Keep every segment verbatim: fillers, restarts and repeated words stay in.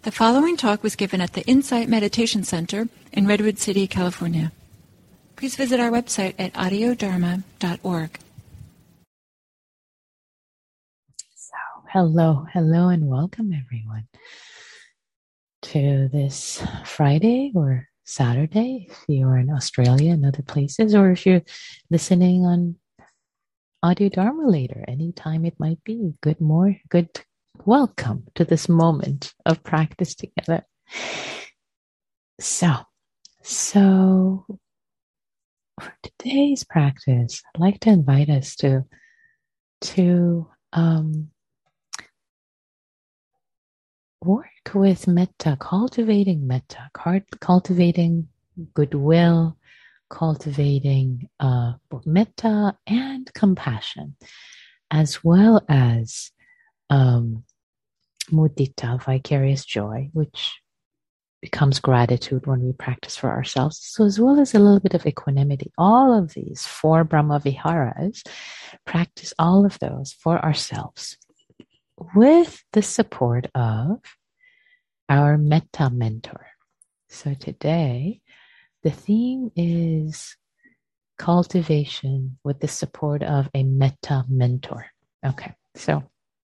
The following talk was given at the Insight Meditation Center in Redwood City, California. Please visit our website at audio dharma dot org. So, hello, hello, and welcome everyone to this Friday or Saturday if you are in Australia and other places, or if you're listening on Audio Dharma later, anytime it might be. Good more, good welcome to this moment of practice together. So, so for today's practice, I'd like to invite us to to um, work with metta, cultivating metta, cultivating goodwill, cultivating uh, metta and compassion, as well as um, mudita, vicarious joy, which becomes gratitude when we practice for ourselves. So as well as a little bit of equanimity. All of these four Brahma Viharas, practice all of those for ourselves with the support of our metta mentor. So today, the theme is cultivation with the support of a metta mentor. Okay, so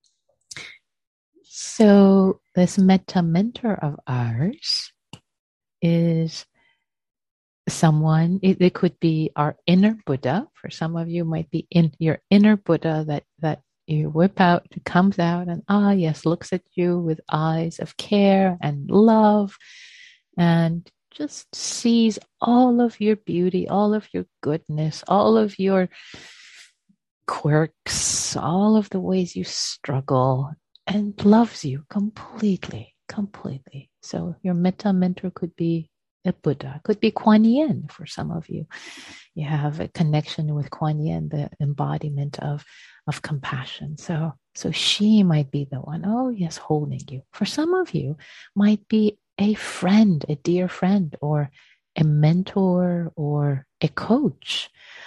so this metta mentor of ours is someone, it, it could be our inner Buddha. For some of you, might be in your inner Buddha that that you whip out, comes out and ah yes, looks at you with eyes of care and love and just sees all of your beauty, all of your goodness, all of your quirks, all of the ways you struggle, and loves you completely, completely. So your metta mentor could be a Buddha, could be Kuan Yin for some of you. You have a connection with Kuan Yin, the embodiment of, of compassion. So, so she might be the one, oh yes, holding you. For some of you, might be a friend, a dear friend, or a mentor, or a coach,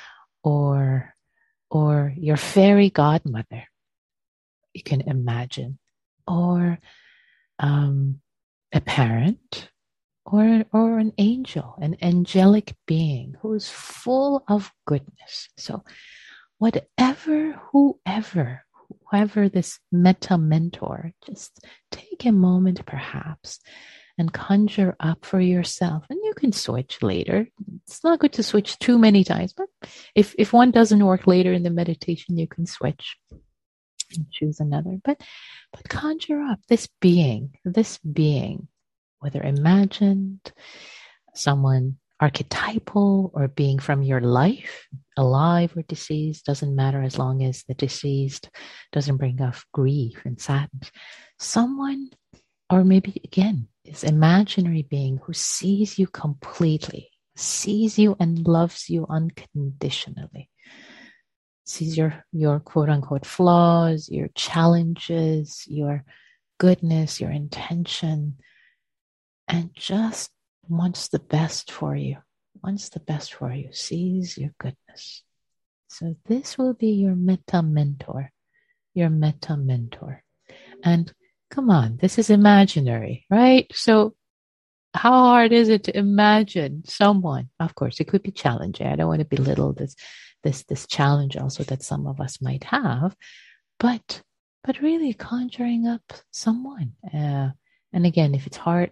or or your fairy godmother, you can imagine, or um, a parent, or or an angel, an angelic being who is full of goodness. So whatever, whoever, whoever this metta mentor, just take a moment perhaps and conjure up for yourself. And you can switch later. It's not good to switch too many times, but if, if one doesn't work later in the meditation, you can switch and choose another. But, but conjure up this being, this being, whether imagined, someone archetypal, or being from your life, alive or deceased, doesn't matter as long as the deceased doesn't bring up grief and sadness. Someone, or maybe again, this imaginary being who sees you completely, sees you and loves you unconditionally, sees your, your quote unquote flaws, your challenges, your goodness, your intention, and just wants the best for you, wants the best for you, sees your goodness. So this will be your metta mentor, your metta mentor. And come on, this is imaginary, right? So how hard is it to imagine someone? Of course, it could be challenging. I don't want to belittle this, this, this challenge also that some of us might have, but, but really conjuring up someone. Uh, and again, if it's hard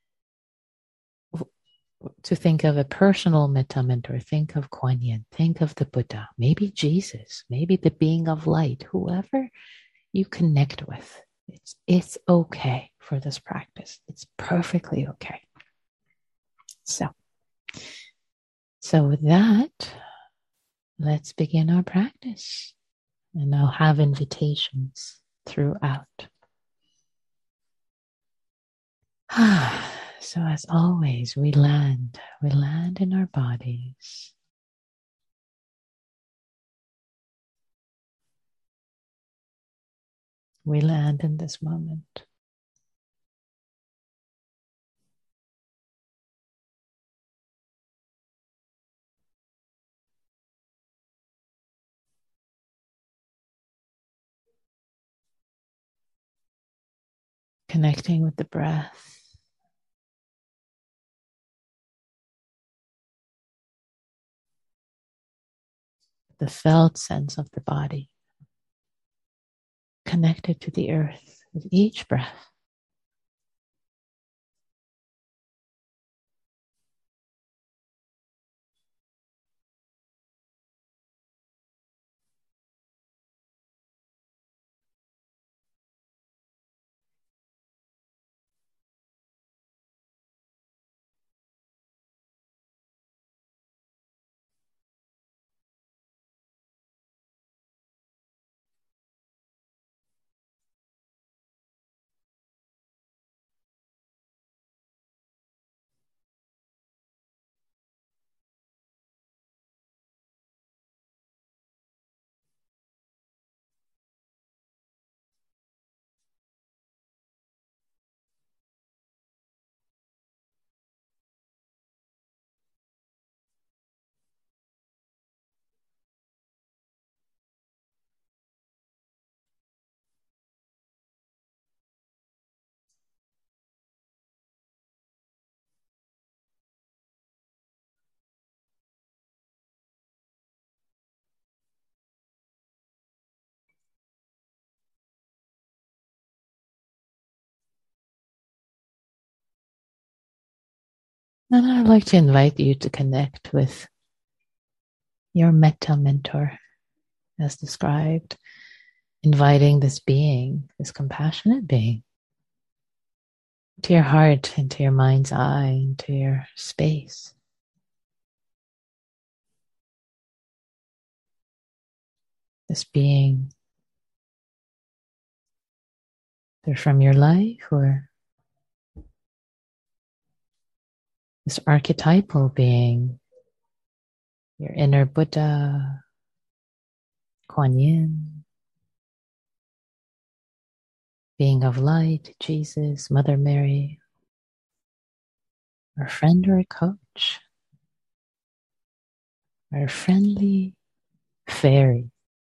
to think of a personal metta mentor, think of Kuan Yin, think of the Buddha, maybe Jesus, maybe the being of light, whoever you connect with. It's, it's okay for this practice. It's perfectly okay. So, so with that, let's begin our practice. And I'll have invitations throughout. So as always, we land, we land in our bodies. We land in this moment. connecting with the breath, the felt sense of the body, connected to the earth with each breath. And I'd like to invite you to connect with your metta mentor, as described, inviting this being, this compassionate being, into your heart, into your mind's eye, into your space. This being, they're from your life, or this archetypal being, your inner Buddha, Kuan Yin, being of light, Jesus, Mother Mary, or a friend or a coach, or a friendly fairy,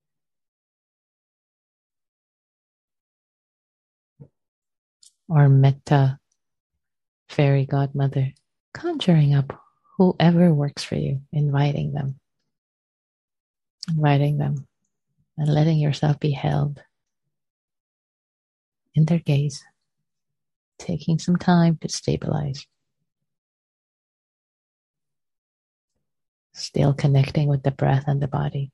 or metta fairy godmother, conjuring up whoever works for you, inviting them, inviting them, and letting yourself be held in their gaze, taking some time to stabilize, still connecting with the breath and the body.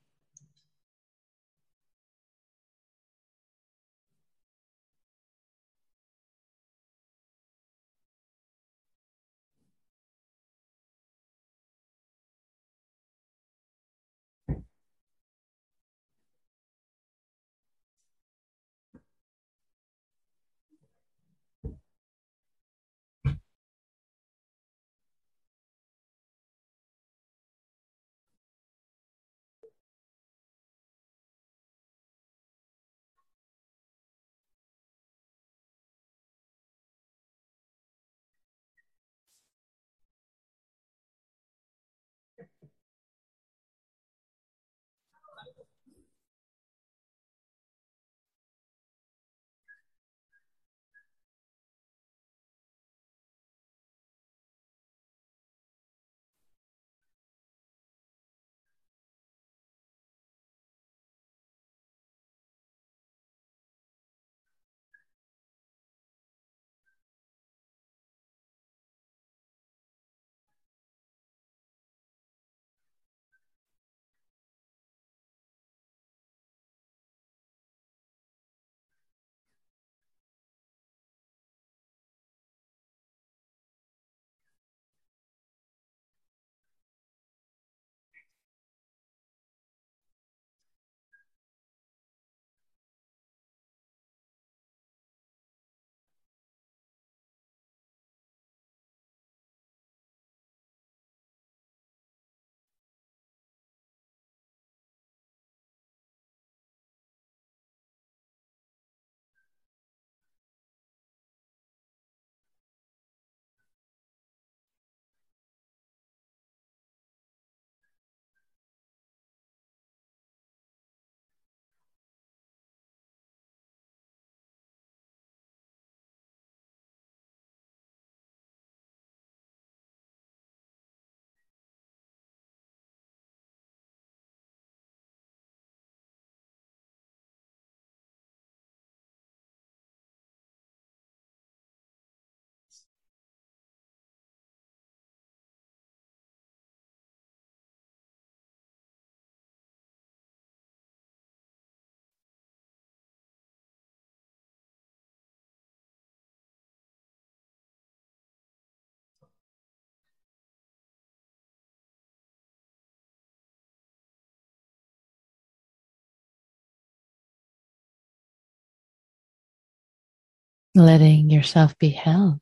letting yourself be held,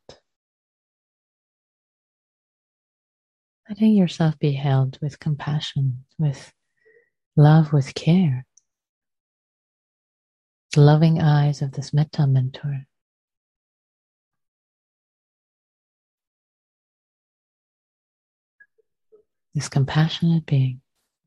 letting yourself be held with compassion, with love, with care. The loving eyes of this metta mentor. This compassionate being.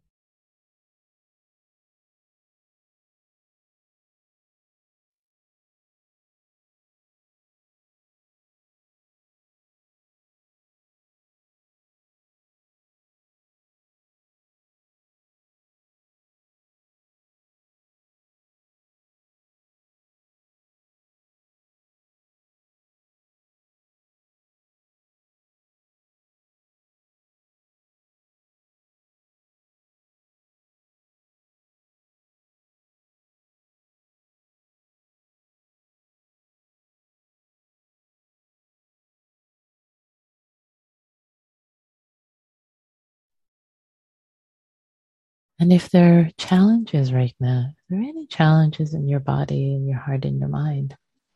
And if there are challenges right now, if there are any challenges in your body, in your heart, in your mind,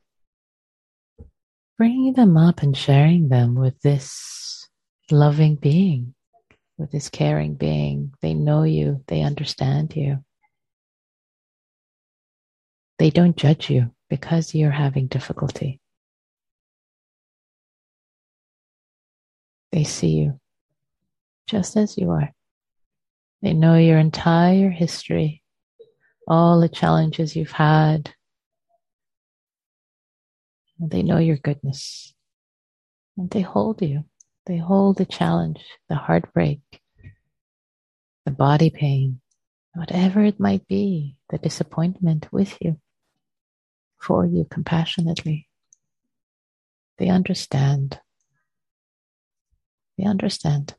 bringing them up and sharing them with this loving being, with this caring being. They know you, they understand you. They don't judge you because you're having difficulty. They see you just as you are. They know your entire history, all the challenges you've had. And they know your goodness. And they hold you. They hold the challenge, the heartbreak, the body pain, whatever it might be, the disappointment with you, for you compassionately. They understand. They understand.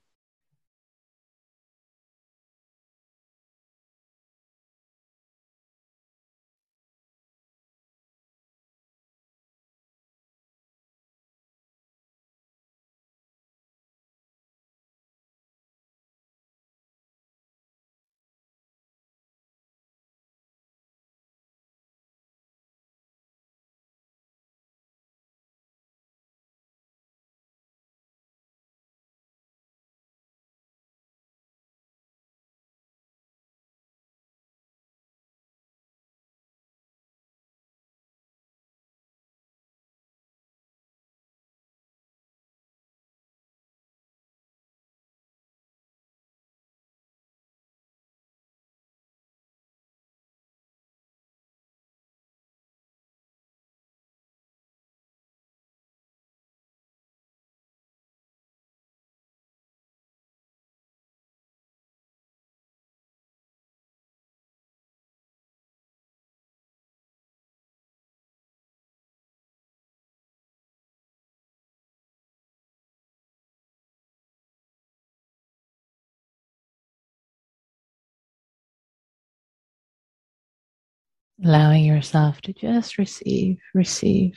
Allowing yourself to just receive, receive,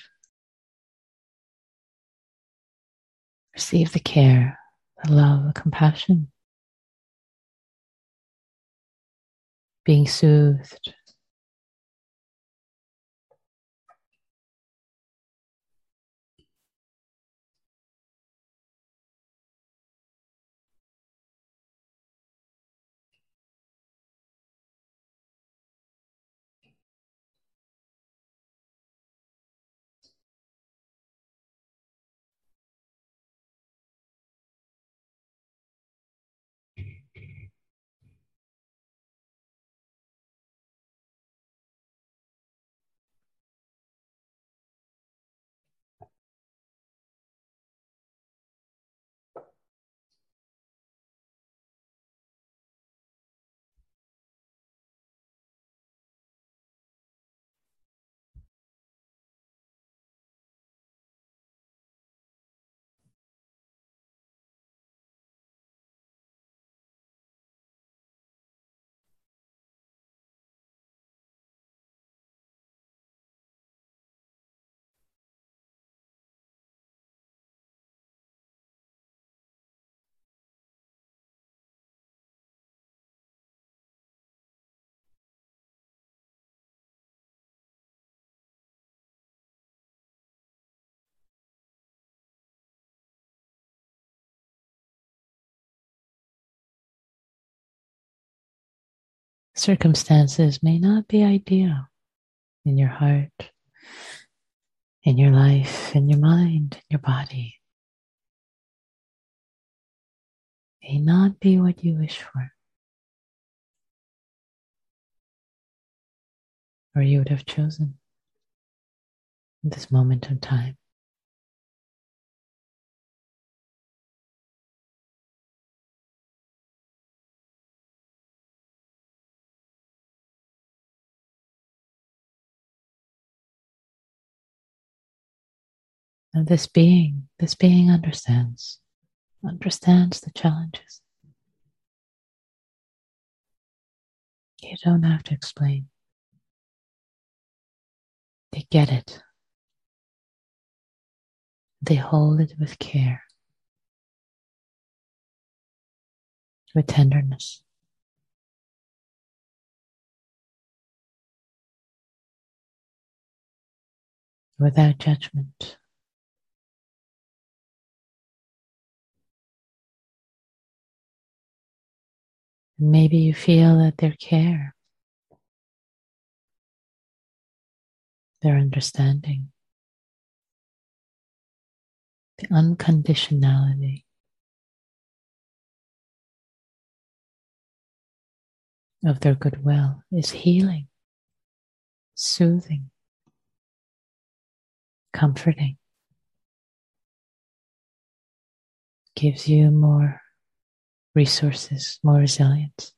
receive the care, the love, the compassion, being soothed. circumstances may not be ideal in your heart, in your life, in your mind, in your body. May not be what you wish for, or you would have chosen in this moment of time. And this being, this being understands, understands the challenges. You don't have to explain. They get it. They hold it with care, with tenderness. Without judgment. Maybe you feel that their care, their understanding, the unconditionality of their goodwill is healing, soothing, comforting, gives you more resources, more resilience.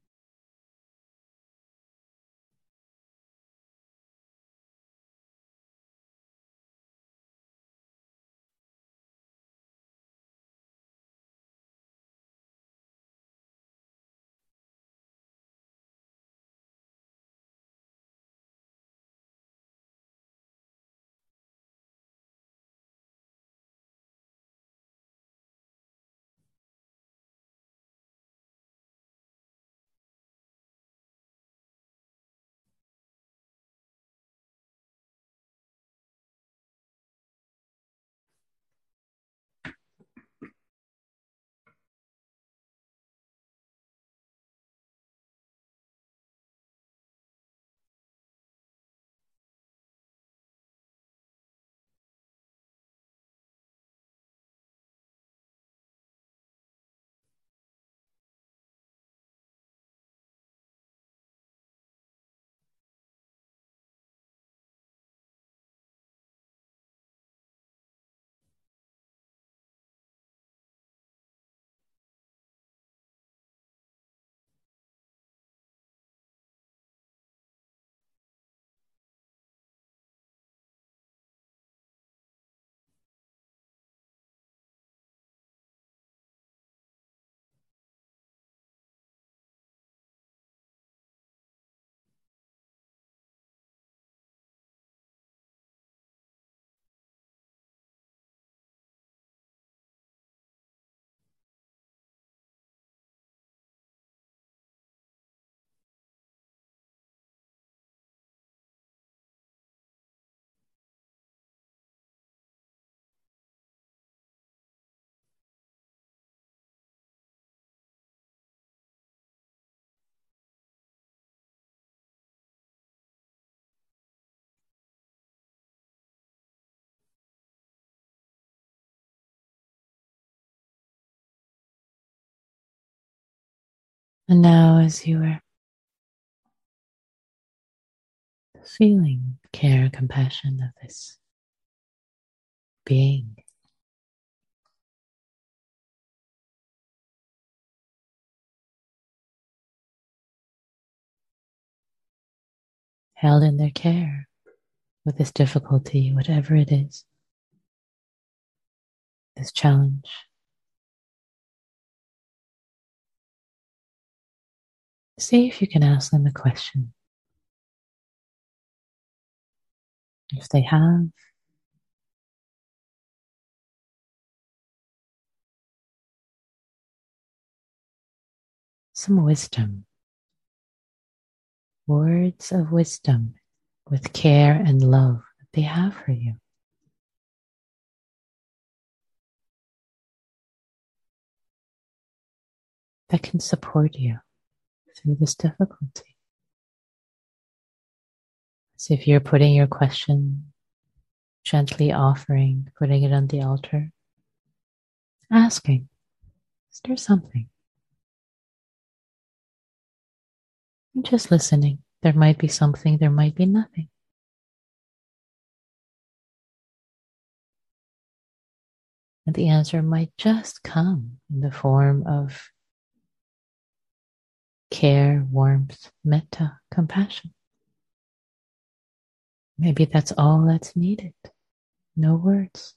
And now, as you are feeling care, compassion of this being, held in their care with this difficulty, whatever it is, this challenge, see if you can ask them a question. If they have some wisdom, words of wisdom with care and love that they have for you. That can support you through this difficulty. So if you're putting your question, gently offering, putting it on the altar, asking, is there something? And just listening. There might be something, there might be nothing. And the answer might just come in the form of care, warmth, metta, compassion. Maybe that's all that's needed. No words.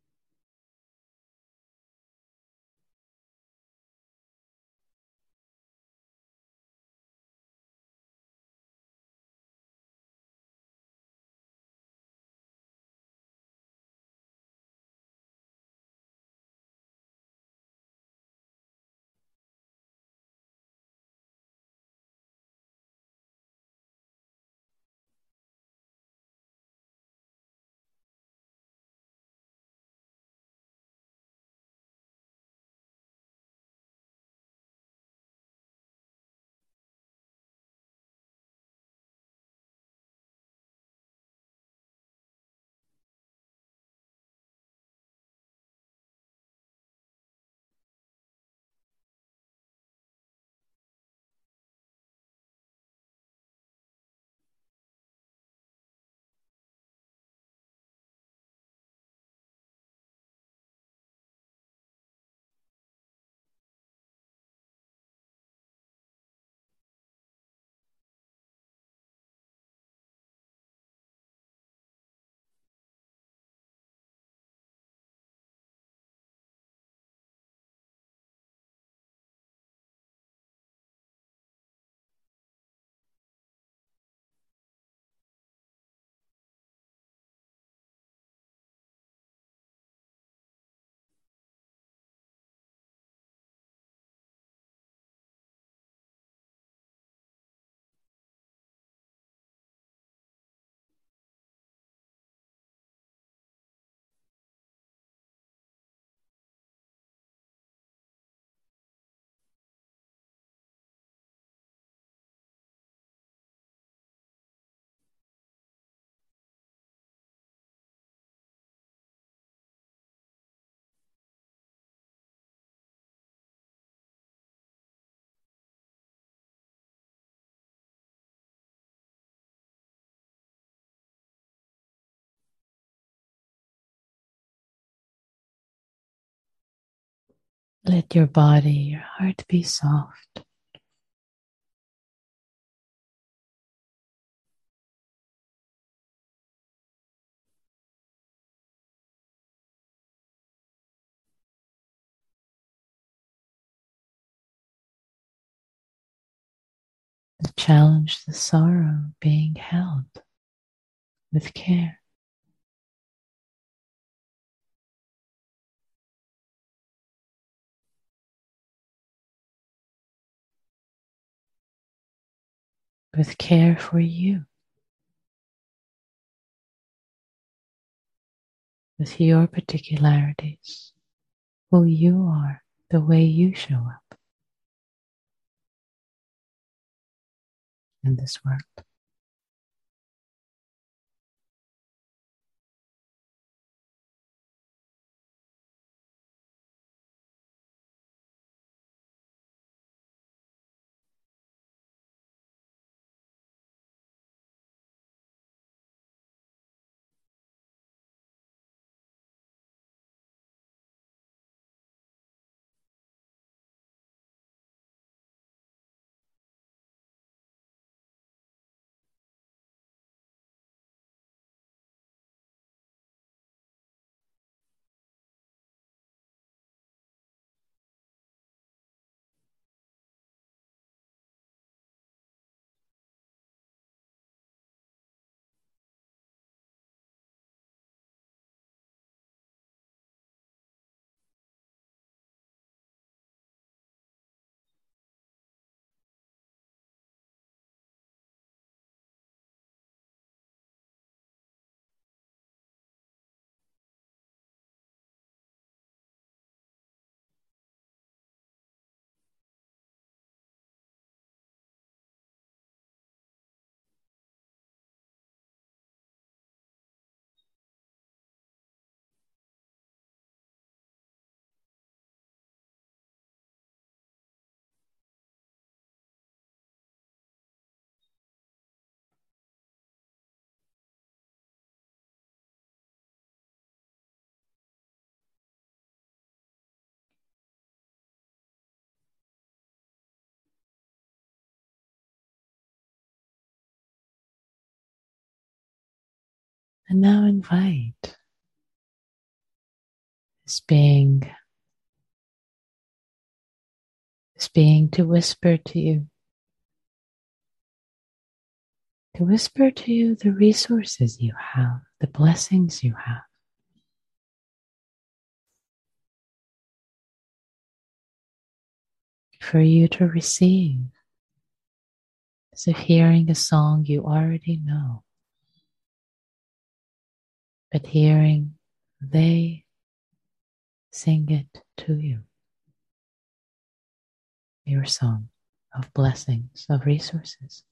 Let your body, your heart be soft. Challenge the sorrow being held with care. With care for you, with your particularities, who you are, the way you show up in this world. And now invite this being, this being to whisper to you, to whisper to you the resources you have, the blessings you have. For you to receive, as if hearing a song you already know, but hearing they sing it to you, your song of blessings, of resources.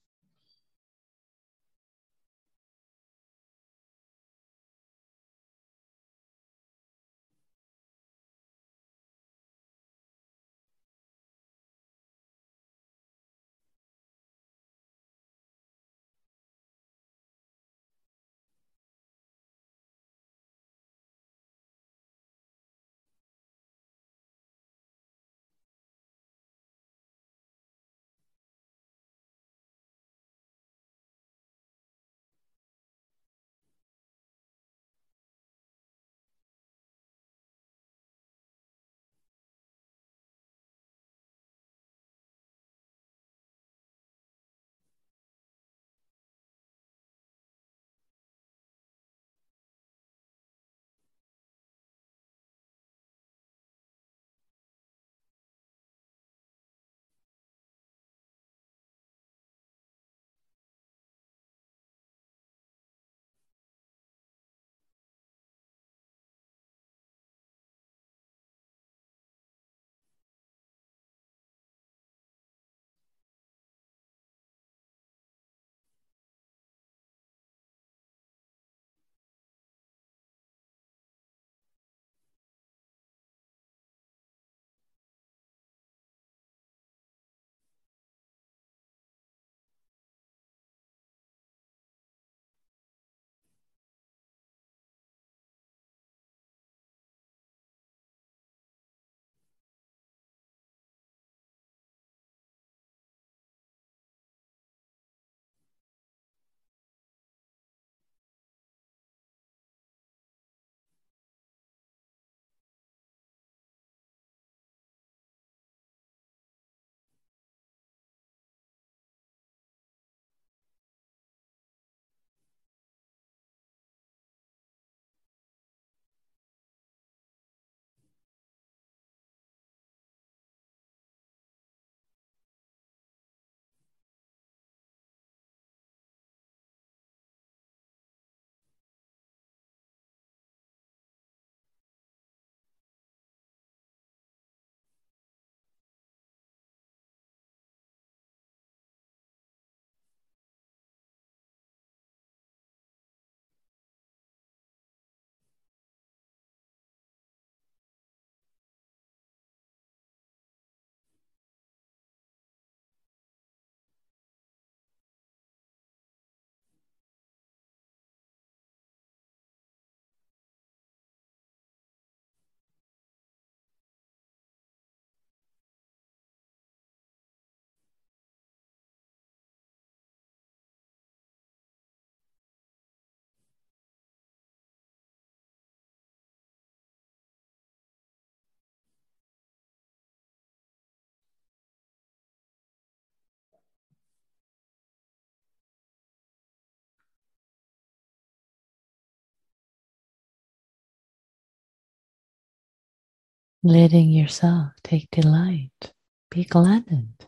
Letting yourself take delight, be gladdened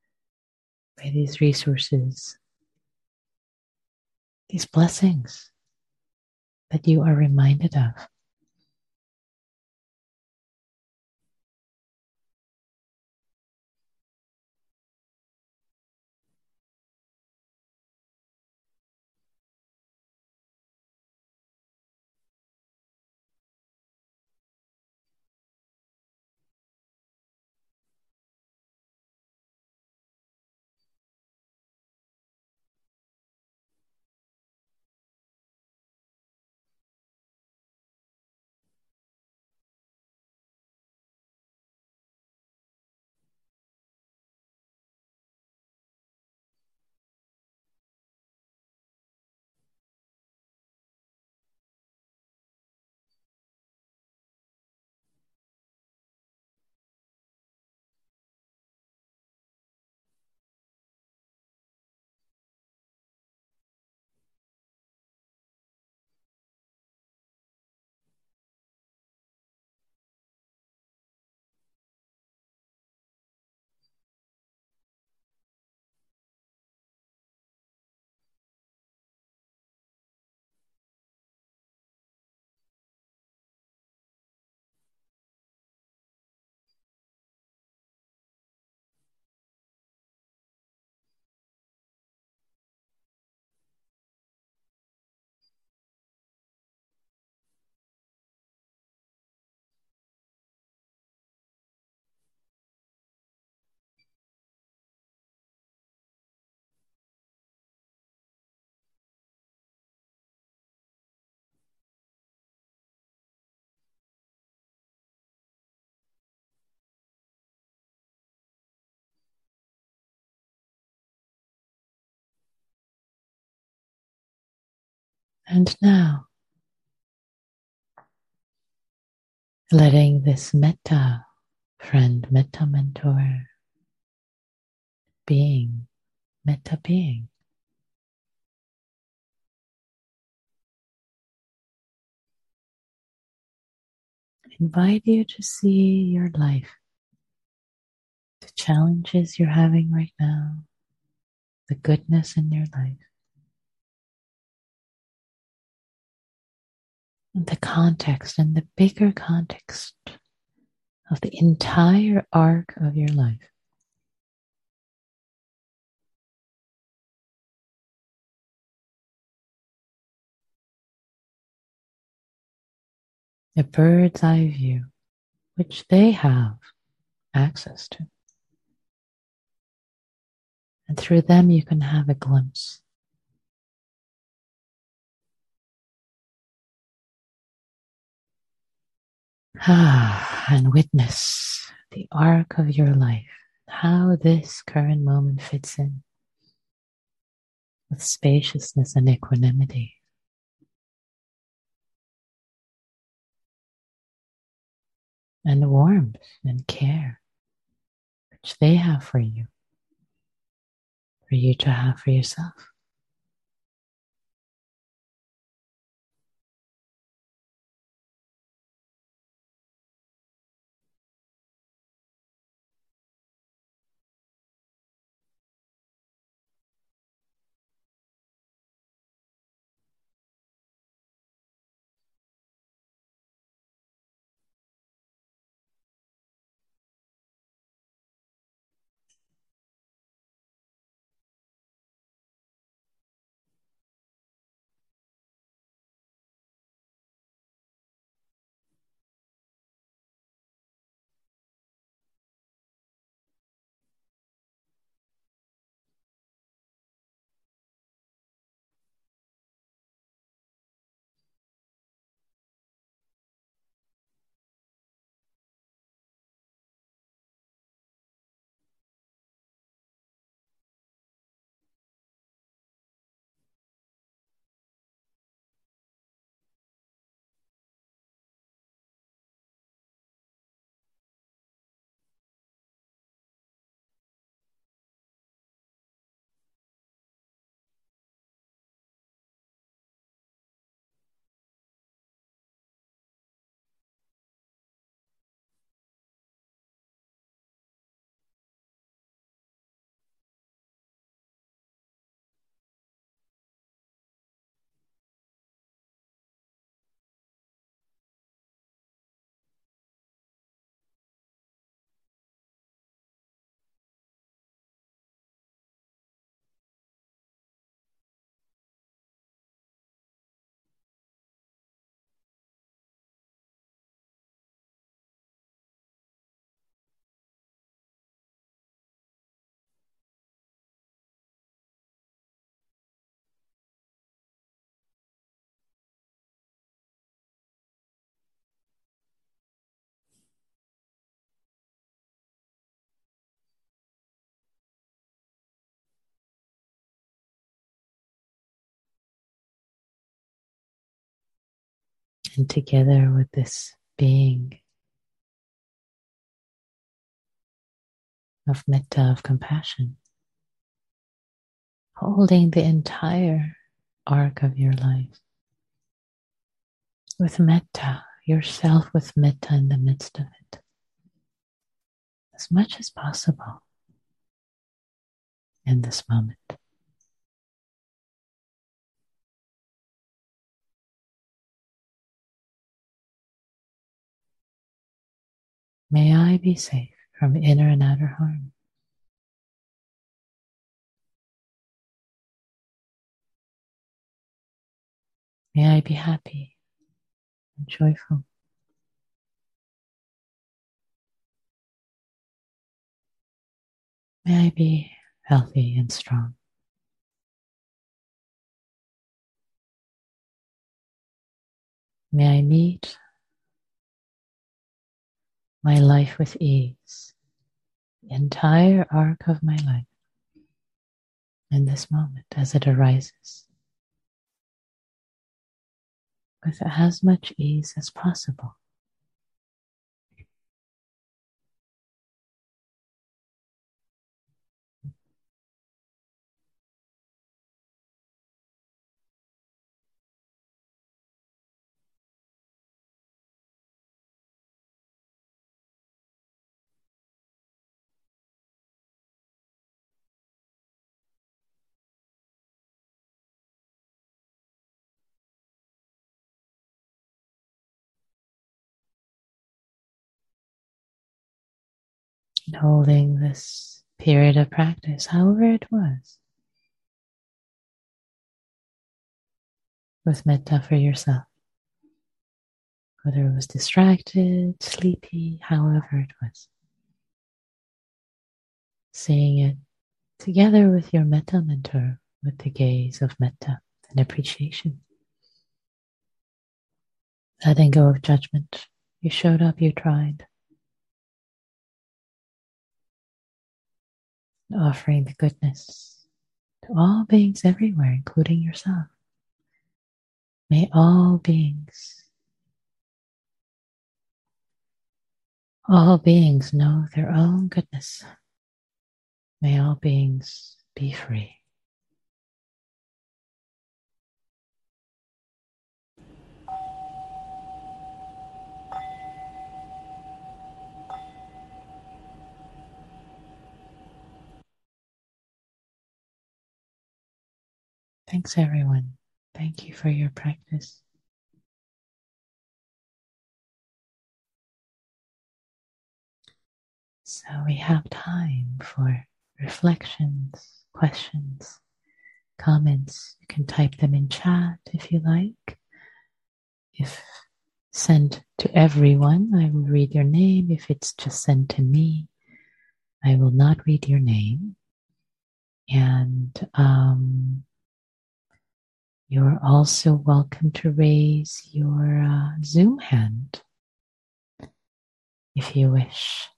by these resources, these blessings that you are reminded of. And now, letting this metta friend, metta mentor, being, metta being, invite you to see your life, the challenges you're having right now, the goodness in your life, and the context and the bigger context of the entire arc of your life. A bird's eye view, which they have access to. And through them you can have a glimpse. Ah, and witness the arc of your life, how this current moment fits in with spaciousness and equanimity. And warmth and care, which they have for you, for you to have for yourself. And together with this being of metta, of compassion, holding the entire arc of your life with metta, yourself with metta in the midst of it, as much as possible in this moment. May I be safe from inner and outer harm. May I be happy and joyful. May I be healthy and strong. May I meet my life with ease, the entire arc of my life in this moment as it arises. with as much ease as possible. And holding this period of practice, however it was, with metta for yourself. Whether it was distracted, sleepy, however it was. Seeing it together with your metta mentor, with the gaze of metta and appreciation. Letting go of judgment. You showed up, you tried. And offering the goodness to all beings everywhere, including yourself. May all beings, all beings know their own goodness. May all beings be free. Thanks, everyone. Thank you for your practice. So we have time for reflections, questions, comments. You can type them in chat if you like. If sent to everyone, I will read your name. If it's just sent to me, I will not read your name. And um, you're also welcome to raise your uh, Zoom hand if you wish.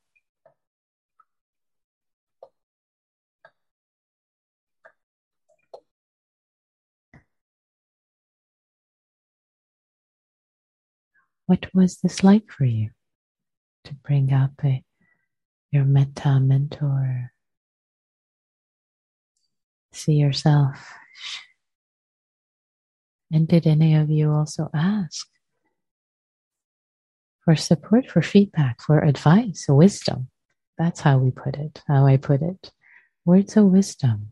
What was this like for you to bring up a, your metta mentor? See yourself. And did any of you also ask for support, for feedback, for advice, wisdom? That's how we put it, how I put it. Words of wisdom.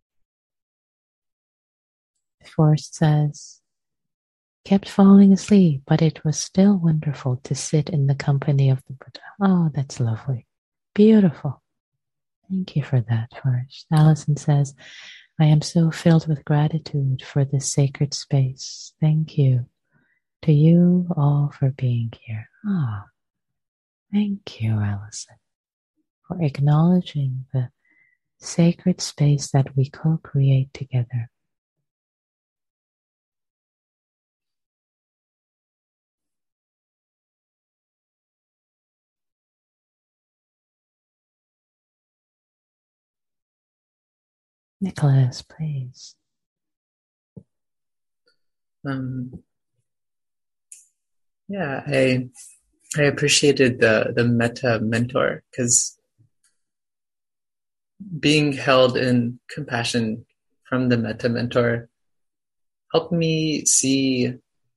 Forrest says, kept falling asleep, but it was still wonderful to sit in the company of the Buddha. Oh, that's lovely. Beautiful. Thank you for that, Forrest. Allison says, I am so filled with gratitude for this sacred space. Thank you to you all for being here. Ah, thank you, Allison, for acknowledging the sacred space that we co-create together. Nicholas, please. Um, yeah, I I appreciated the the metta mentor because being held in compassion from the metta mentor helped me see.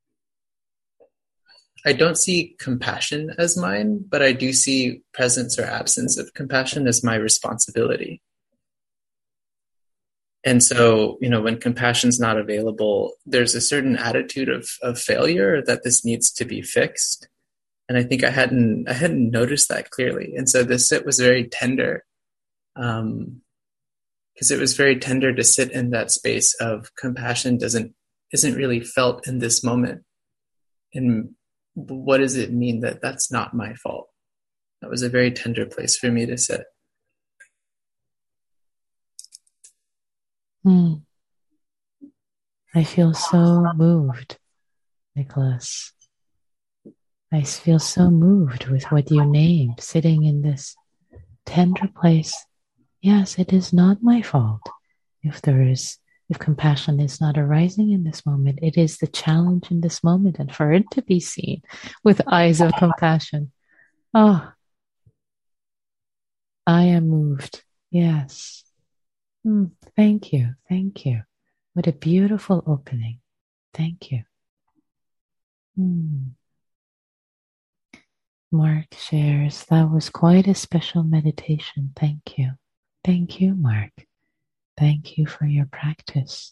I don't see compassion as mine, but I do see presence or absence of compassion as my responsibility. And so, you know, when compassion's not available, there's a certain attitude of, of failure that this needs to be fixed. And I think I hadn't, I hadn't noticed that clearly. And so this sit was very tender, um, because it was very tender to sit in that space of compassion doesn't, isn't really felt in this moment. And what does it mean that that's not my fault? That was a very tender place for me to sit. Hmm. I feel so moved, Nicholas. I feel so moved with what you named, sitting in this tender place. Yes, it is not my fault if there is If compassion is not arising in this moment, it is the challenge in this moment, and for it to be seen with eyes of compassion. Oh, I am moved. Yes. Mm, thank you. Thank you. What a beautiful opening. Thank you. Mm. Mark shares, that was quite a special meditation. Thank you. Thank you, Mark. Thank you for your practice.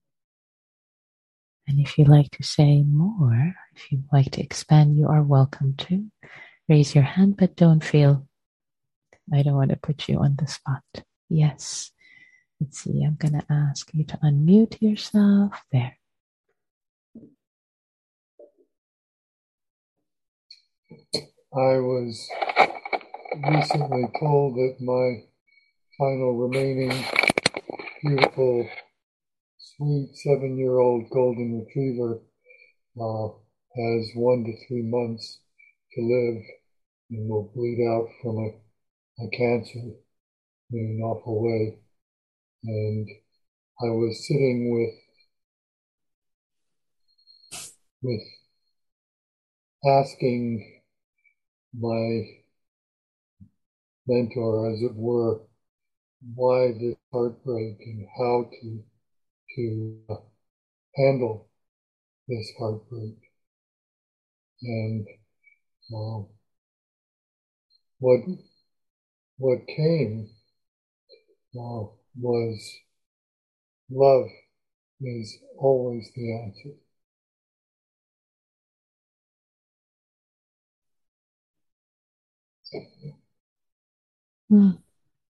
And if you'd like to say more, if you'd like to expand, you are welcome to. Raise your hand, but don't feel, I don't want to put you on the spot. Yes. Let's see, I'm going to ask you to unmute yourself. There. I was recently told that my final remaining beautiful, sweet seven-year-old golden retriever uh, has one to three months to live and will bleed out from a, a cancer in an awful way. And I was sitting with with asking my mentor, as it were, why this heartbreak and how to to uh, handle this heartbreak. And uh, what what came uh, was love is always the answer. Mm.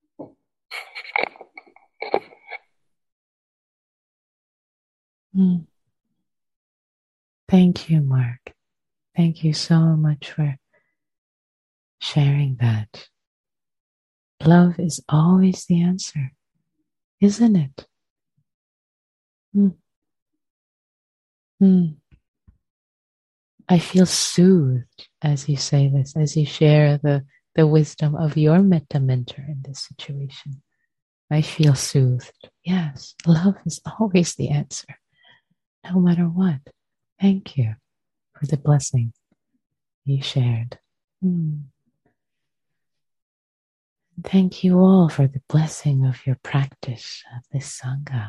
Mm. Thank you, Mark. Thank you so much for sharing that. Love is always the answer, isn't it? Mm. Mm. I feel soothed as you say this, as you share the, the wisdom of your metta mentor in this situation. I feel soothed. Yes, love is always the answer, no matter what. Thank you for the blessing you shared. Mm. Thank you all for the blessing of your practice of this Sangha.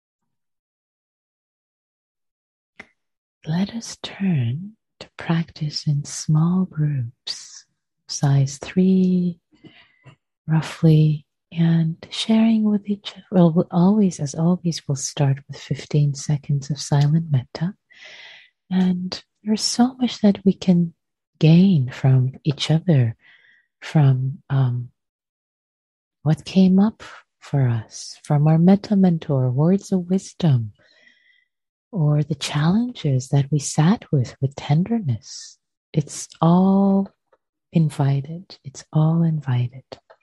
Let us turn to practice in small groups, size three, roughly, and sharing with each other. Well, we'll always, as always, we'll start with fifteen seconds of silent metta. And there's so much that we can gain from each other, from um, what came up for us, from our metta mentor, words of wisdom, or the challenges that we sat with with tenderness. It's all invited. It's all invited.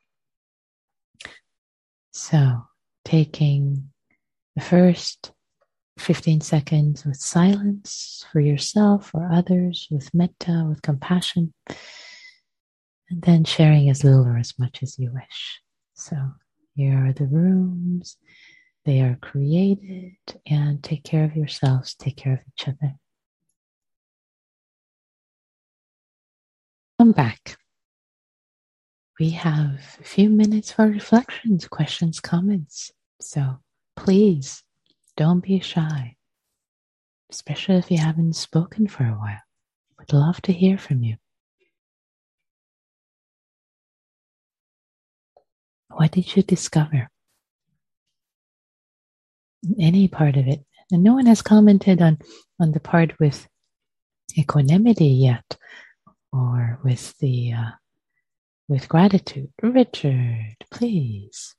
So, taking the first fifteen seconds with silence for yourself or others, with metta, with compassion, and then sharing as little or as much as you wish. So, here are the rooms. They are created, and take care of yourselves, take care of each other. Come back. We have a few minutes for reflections, questions, comments. So please don't be shy, especially if you haven't spoken for a while. Would love to hear from you. What did you discover? Any part of it. And no one has commented on, on the part with equanimity yet, or with the uh, with gratitude. Richard, please.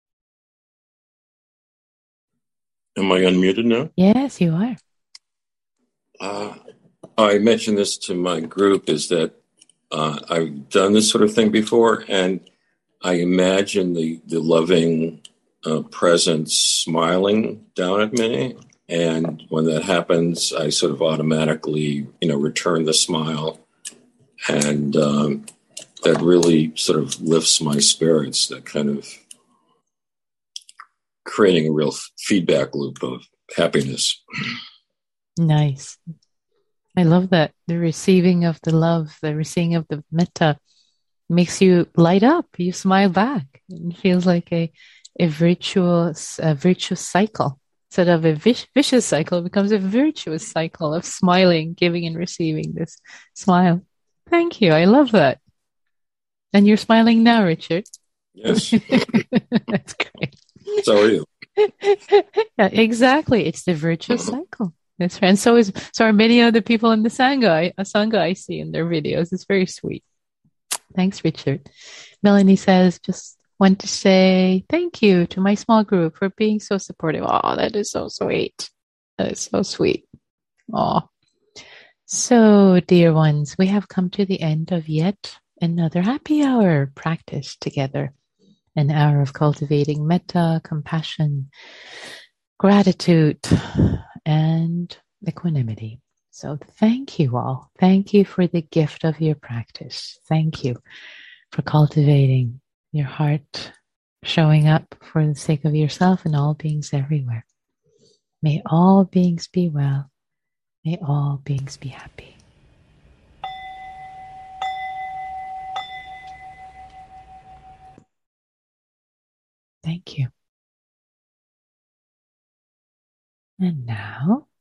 Am I unmuted now? Yes, you are. Uh, I mentioned this to my group, is that uh, I've done this sort of thing before, and I imagine the, the loving uh, presence smiling down at me. And when that happens, I sort of automatically, you know, return the smile. And um, that really sort of lifts my spirits, that kind of creating a real feedback loop of happiness. Nice. I love that. The receiving of the love, the receiving of the metta makes you light up. You smile back. It feels like a, a virtuous, a virtuous cycle. Instead of a vic- vicious cycle, it becomes a virtuous cycle of smiling, giving and receiving this smile. Thank you. I love that. And you're smiling now, Richard. Yes. That's great. So are you. Yeah, exactly. It's the virtuous cycle. That's right. And so is so are many other people in the Sangha. I, a Sangha I see in their videos. It's very sweet. Thanks, Richard. Melanie says, just want to say thank you to my small group for being so supportive. Oh, that is so sweet. That is so sweet. Oh. So, dear ones, we have come to the end of yet another happy hour practice together. An hour of cultivating metta, compassion, gratitude, and equanimity. So thank you all. Thank you for the gift of your practice. Thank you for cultivating your heart, showing up for the sake of yourself and all beings everywhere. May all beings be well. May all beings be happy. Thank you. And now,